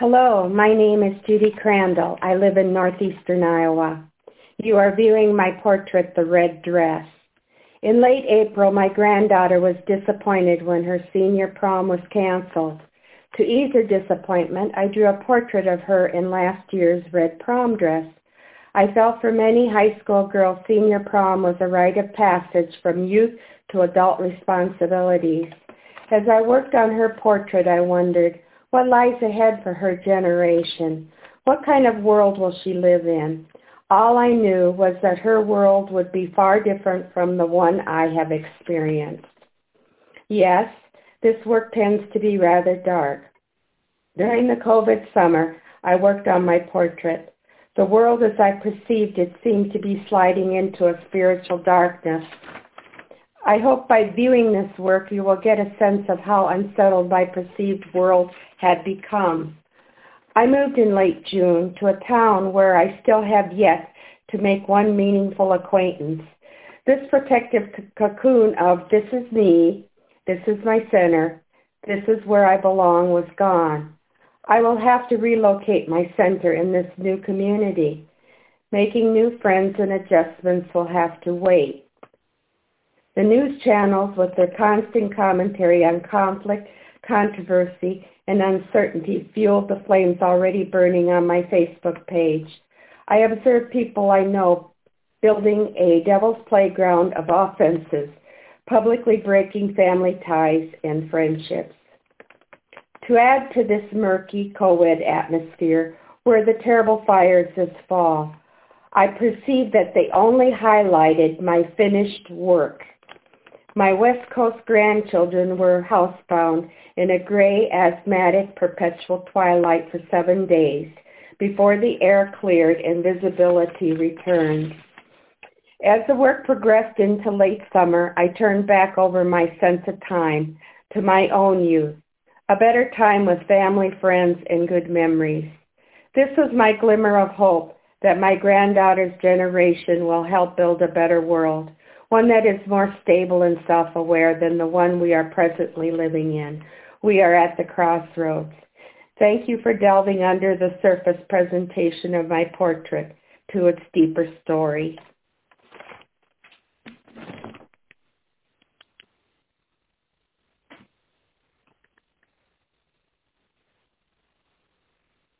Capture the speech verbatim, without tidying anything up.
Hello, my name is Judy Crandall. I live in northeastern Iowa. You are viewing my portrait, The Red Dress. In late April, my granddaughter was disappointed when her senior prom was canceled. To ease her disappointment, I drew a portrait of her in last year's red prom dress. I felt for many high school girls, senior prom was a rite of passage from youth to adult responsibilities. As I worked on her portrait, I wondered, what lies ahead for her generation? What kind of world will she live in? All I knew was that her world would be far different from the one I have experienced. Yes, this work tends to be rather dark. During the COVID summer, I worked on my portrait. The world as I perceived it seemed to be sliding into a spiritual darkness. I hope by viewing this work you will get a sense of how unsettled my perceived world had become. I moved in late June to a town where I still have yet to make one meaningful acquaintance. This protective c- cocoon of this is me, this is my center, this is where I belong was gone. I will have to relocate my center in this new community. Making new friends and adjustments will have to wait. The news channels, with their constant commentary on conflict, controversy, and uncertainty, fueled the flames already burning on my Facebook page. I observed people I know building a devil's playground of offenses, publicly breaking family ties and friendships. To add to this murky co-ed atmosphere were the terrible fires this fall. I perceived that they only highlighted my finished work. My West Coast grandchildren were housebound in a gray, asthmatic, perpetual twilight for seven days before the air cleared and visibility returned. As the work progressed into late summer, I turned back over my sense of time to my own youth, a better time with family, friends, and good memories. This was my glimmer of hope that my granddaughter's generation will help build a better world, one that is more stable and self-aware than the one we are presently living in. We are at the crossroads. Thank you for delving under the surface presentation of my portrait to its deeper story.